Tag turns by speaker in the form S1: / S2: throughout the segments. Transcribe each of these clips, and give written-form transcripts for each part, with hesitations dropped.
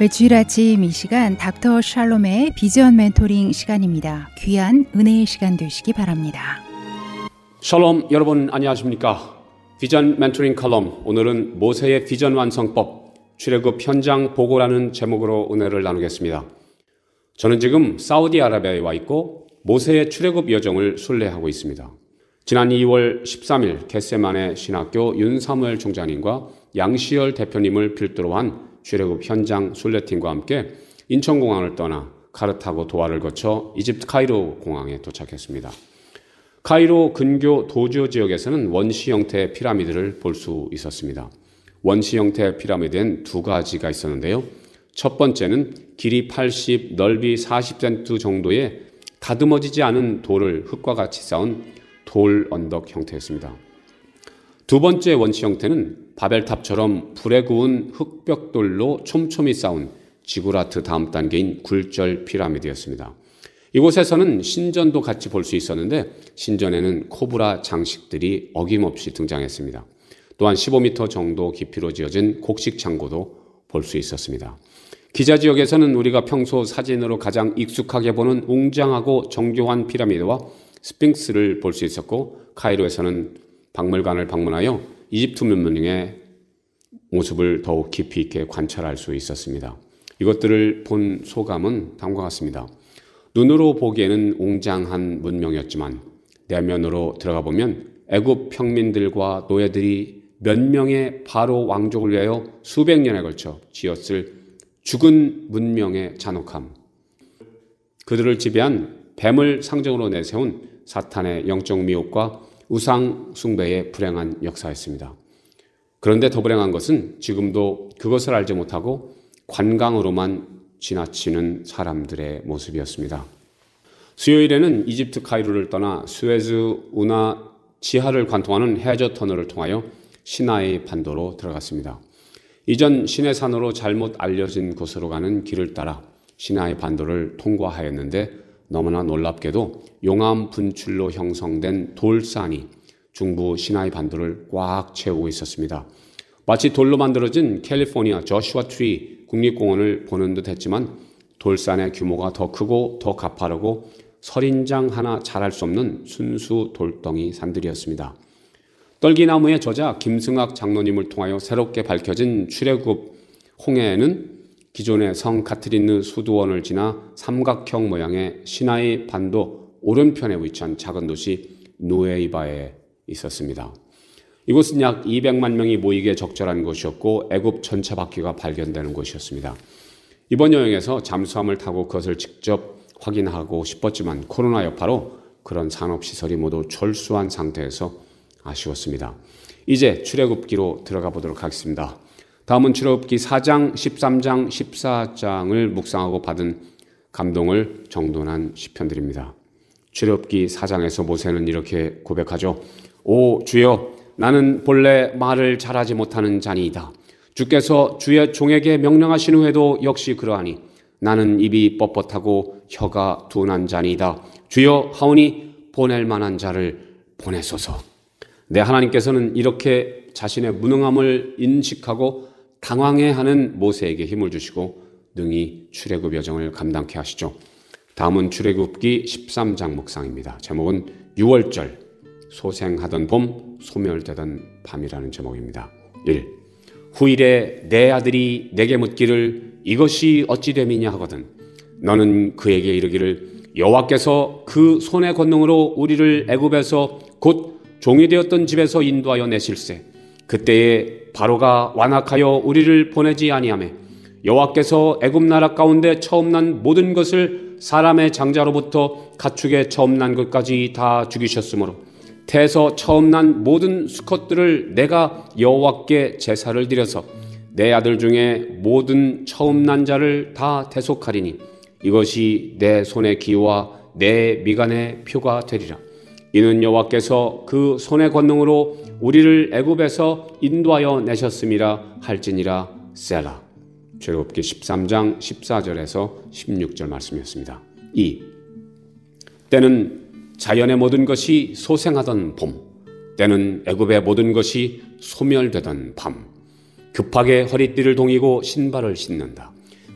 S1: 주일 아침 이 시간 닥터 샬롬의 비전 멘토링 시간입니다. 귀한 은혜의 시간 되시기 바랍니다.
S2: 샬롬, 여러분 안녕하십니까? 비전 멘토링 칼럼, 오늘은 모세의 비전 완성법 출애굽 현장 보고라는 제목으로 은혜를 나누겠습니다. 저는 지금 사우디아라비아에 와 있고 모세의 출애굽 여정을 순례하고 있습니다. 지난 2월 13일 겟세만의 신학교 윤사무엘 총장님과 양시열 대표님을 필두로 한 출애굽 현장 순례팀과 함께 인천공항을 떠나 카르타고 도하를 거쳐 이집트 카이로 공항에 도착했습니다. 카이로 근교 도주 지역에서는 원시 형태의 피라미드를 볼 수 있었습니다. 원시 형태의 피라미드엔 두 가지가 있었는데요. 첫 번째는 길이 80, 넓이 40cm 정도의 다듬어지지 않은 돌을 흙과 같이 쌓은 돌 언덕 형태였습니다. 두 번째 원시 형태는 바벨탑처럼 불에 구운 흑벽돌로 촘촘히 쌓은 지구라트 다음 단계인 굴절 피라미드였습니다. 이곳에서는 신전도 같이 볼 수 있었는데 신전에는 코브라 장식들이 어김없이 등장했습니다. 또한 15m 정도 깊이로 지어진 곡식 창고도 볼 수 있었습니다. 기자 지역에서는 우리가 평소 사진으로 가장 익숙하게 보는 웅장하고 정교한 피라미드와 스핑크스를 볼 수 있었고, 카이로에서는 박물관을 방문하여 이집트 문명의 모습을 더욱 깊이 있게 관찰할 수 있었습니다. 이것들을 본 소감은 다음과 같습니다. 눈으로 보기에는 웅장한 문명이었지만 내면으로 들어가 보면 애굽 평민들과 노예들이 몇 명의 바로 왕족을 위하여 수백 년에 걸쳐 지었을 죽은 문명의 잔혹함, 그들을 지배한 뱀을 상징으로 내세운 사탄의 영적 미혹과 우상 숭배의 불행한 역사였습니다. 그런데 더 불행한 것은 지금도 그것을 알지 못하고 관광으로만 지나치는 사람들의 모습이었습니다. 수요일에는 이집트 카이로를 떠나 수에즈 운하 지하를 관통하는 해저 터널을 통하여 시나이 반도로 들어갔습니다. 이전 시내산으로 잘못 알려진 곳으로 가는 길을 따라 시나이 반도를 통과하였는데 너무나 놀랍게도 용암 분출로 형성된 돌산이 중부 시나이 반도를 꽉 채우고 있었습니다. 마치 돌로 만들어진 캘리포니아 저슈아 트리 국립공원을 보는 듯 했지만 돌산의 규모가 더 크고 더 가파르고 설인장 하나 자랄 수 없는 순수 돌덩이 산들이었습니다. 떨기나무의 저자 김승학 장로님을 통하여 새롭게 밝혀진 출애굽 홍해에는 기존의 성 카트리느 수도원을 지나 삼각형 모양의 시나이 반도 오른편에 위치한 작은 도시 누에이바에 있었습니다. 이곳은 약 200만 명이 모이기에 적절한 곳이었고 애굽 전차 바퀴가 발견되는 곳이었습니다. 이번 여행에서 잠수함을 타고 그것을 직접 확인하고 싶었지만 코로나 여파로 그런 산업시설이 모두 철수한 상태에서 아쉬웠습니다. 이제 출애굽기로 들어가 보도록 하겠습니다. 다음은 출애굽기 4장, 13장, 14장을 묵상하고 받은 감동을 정돈한 시편들입니다. 출애굽기 4장에서 모세는 이렇게 고백하죠. 오 주여, 나는 본래 말을 잘하지 못하는 자니이다. 주께서 주의 종에게 명령하신 후에도 역시 그러하니 나는 입이 뻣뻣하고 혀가 둔한 자니이다. 주여 하오니 보낼 만한 자를 보내소서. 네, 하나님께서는 이렇게 자신의 무능함을 인식하고 당황해하는 모세에게 힘을 주시고 능히 출애굽 여정을 감당케 하시죠. 다음은 출애굽기 13장 묵상입니다. 제목은 6월절, 소생하던 봄, 소멸되던 밤이라는 제목입니다. 1. 후일에 내 아들이 내게 묻기를 이것이 어찌 됨이냐 하거든 너는 그에게 이르기를 여호와께서 그 손의 권능으로 우리를 애굽에서 곧 종이 되었던 집에서 인도하여 내실세 그때에 바로가 완악하여 우리를 보내지 아니하며 여호와께서 애굽 나라 가운데 처음 난 모든 것을 사람의 장자로부터 가축의 처음 난 것까지 다 죽이셨으므로 태에서 처음 난 모든 수컷들을 내가 여호와께 제사를 드려서 내 아들 중에 모든 처음 난 자를 다 대속하리니 이것이 내 손의 기와 내 미간의 표가 되리라. 이는 여호와께서 그 손의 권능으로 우리를 애굽에서 인도하여 내셨음이라 할지니라. 셀라. 출애굽기 13장 14절에서 16절 말씀이었습니다. 2. 때는 자연의 모든 것이 소생하던 봄, 때는 애굽의 모든 것이 소멸되던 밤. 급하게 허리띠를 동이고 신발을 신는다.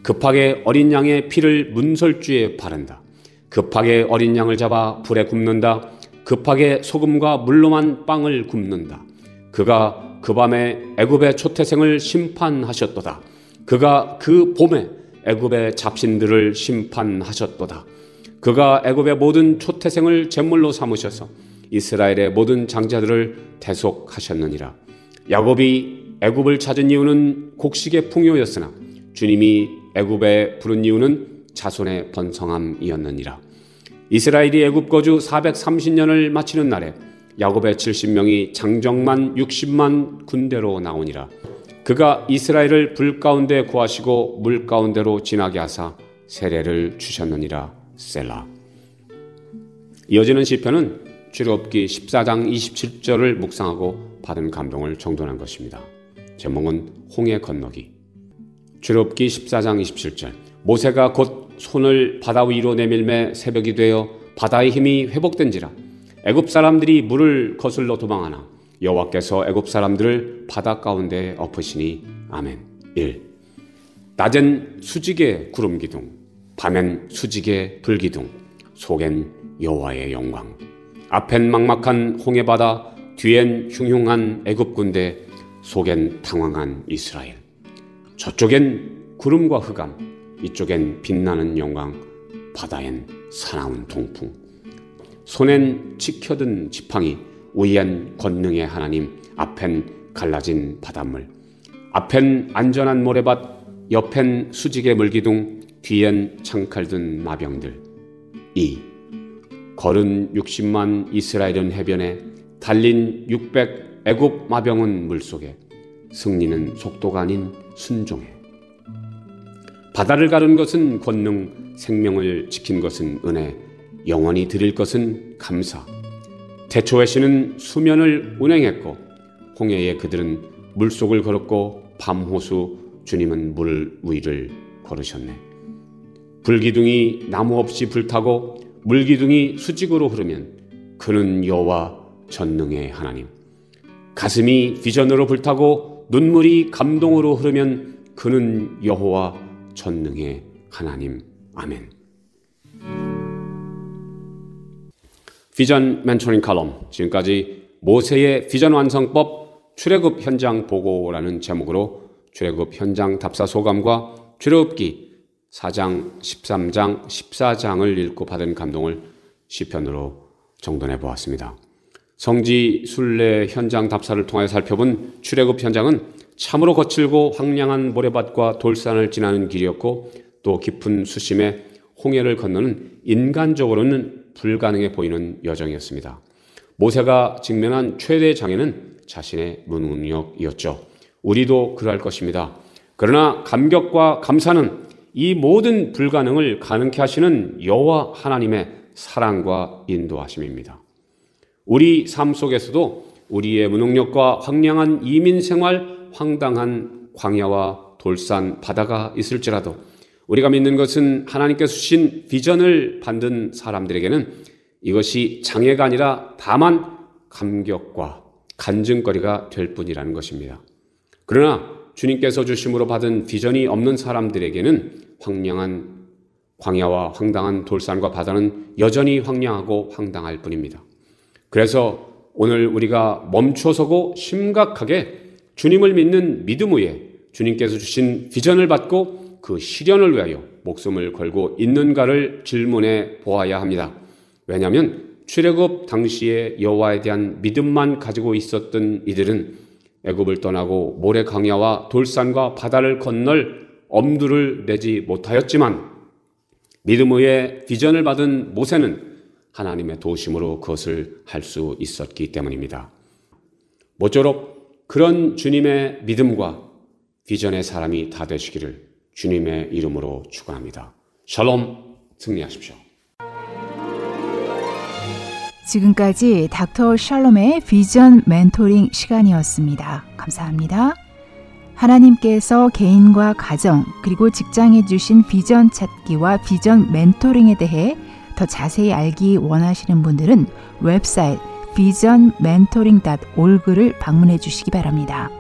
S2: 급하게 어린 양의 피를 문설주에 바른다. 급하게 어린 양을 잡아 불에 굽는다. 급하게 소금과 물로만 빵을 굽는다. 그가 그 밤에 애굽의 초태생을 심판하셨도다. 그가 그 봄에 애굽의 잡신들을 심판하셨도다. 그가 애굽의 모든 초태생을 제물로 삼으셔서 이스라엘의 모든 장자들을 대속하셨느니라. 야곱이 애굽을 찾은 이유는 곡식의 풍요였으나 주님이 애굽에 부른 이유는 자손의 번성함이었느니라. 이스라엘이 애굽 거주 430년을 마치는 날에 야곱의 70명이 장정만 60만 군대로 나오니라. 그가 이스라엘을 불 가운데 구하시고 물 가운데로 지나게 하사 세례를 주셨느니라. 셀라. 이어지는 시편은 출애굽기 14장 27절을 묵상하고 받은 감동을 정돈한 것입니다. 제목은 홍해 건너기. 출애굽기 14장 27절. 모세가 곧 손을 바다 위로 내밀매 새벽이 되어 바다의 힘이 회복된지라. 애굽 사람들이 물을 거슬러 도망하나 여호와께서 애굽 사람들을 바다 가운데 엎으시니. 아멘. 1. 낮엔 수직의 구름 기둥, 밤엔 수직의 불 기둥, 속엔 여호와의 영광. 앞엔 막막한 홍해 바다, 뒤엔 흉흉한 애굽 군대, 속엔 당황한 이스라엘. 저쪽엔 구름과 흑암, 이쪽엔 빛나는 영광, 바다엔 사나운 동풍. 손엔 치켜든 지팡이, 위엔 권능의 하나님, 앞엔 갈라진 바닷물. 앞엔 안전한 모래밭, 옆엔 수직의 물기둥, 뒤엔 창칼든 마병들. 2. 걸은 60만 이스라엘은 해변에, 달린 600 애굽 마병은 물속에. 승리는 속도가 아닌 순종에. 바다를 가른 것은 권능, 생명을 지킨 것은 은혜, 영원히 드릴 것은 감사. 태초의 신은 수면을 운행했고 홍해에 그들은 물속을 걸었고 밤호수 주님은 물 위를 걸으셨네. 불기둥이 나무 없이 불타고 물기둥이 수직으로 흐르면 그는 여호와 전능의 하나님. 가슴이 비전으로 불타고 눈물이 감동으로 흐르면 그는 여호와 전능의 하나님. 아멘. 비전 멘토링 칼럼, 지금까지 모세의 비전 완성법 출애굽 현장 보고라는 제목으로 출애굽 현장 답사 소감과 출애굽기 4장, 13장, 14장을 읽고 받은 감동을 시편으로 정돈해 보았습니다. 성지 순례 현장 답사를 통하여 살펴본 출애굽 현장은 참으로 거칠고 황량한 모래밭과 돌산을 지나는 길이었고 또 깊은 수심에 홍해를 건너는 인간적으로는 불가능해 보이는 여정이었습니다. 모세가 직면한 최대의 장애는 자신의 무능력이었죠. 우리도 그러할 것입니다. 그러나 감격과 감사는 이 모든 불가능을 가능케 하시는 여호와 하나님의 사랑과 인도하심입니다. 우리 삶 속에서도 우리의 무능력과 황량한 이민 생활, 황당한 광야와 돌산, 바다가 있을지라도 우리가 믿는 것은 하나님께서 주신 비전을 받는 사람들에게는 이것이 장애가 아니라 다만 감격과 간증거리가 될 뿐이라는 것입니다. 그러나 주님께서 주심으로 받은 비전이 없는 사람들에게는 황량한 광야와 황당한 돌산과 바다는 여전히 황량하고 황당할 뿐입니다. 그래서 오늘 우리가 멈춰서고 심각하게 주님을 믿는 믿음 위에 주님께서 주신 비전을 받고 그 실현을 위하여 목숨을 걸고 있는가를 질문해 보아야 합니다. 왜냐하면 출애굽 당시에 여호와에 대한 믿음만 가지고 있었던 이들은 애굽을 떠나고 모래 강야와 돌산과 바다를 건널 엄두를 내지 못하였지만 믿음 위에 비전을 받은 모세는 하나님의 도우심으로 그것을 할 수 있었기 때문입니다. 모쪼록 그런 주님의 믿음과 비전의 사람이 다 되시기를 주님의 이름으로 축원합니다. 샬롬, 승리하십시오.
S1: 지금까지 닥터 샬롬의 비전 멘토링 시간이었습니다. 감사합니다. 하나님께서 개인과 가정 그리고 직장에 주신 비전 찾기와 비전 멘토링에 대해 더 자세히 알기 원하시는 분들은 웹사이트 visionmentoring.org를 방문해 주시기 바랍니다.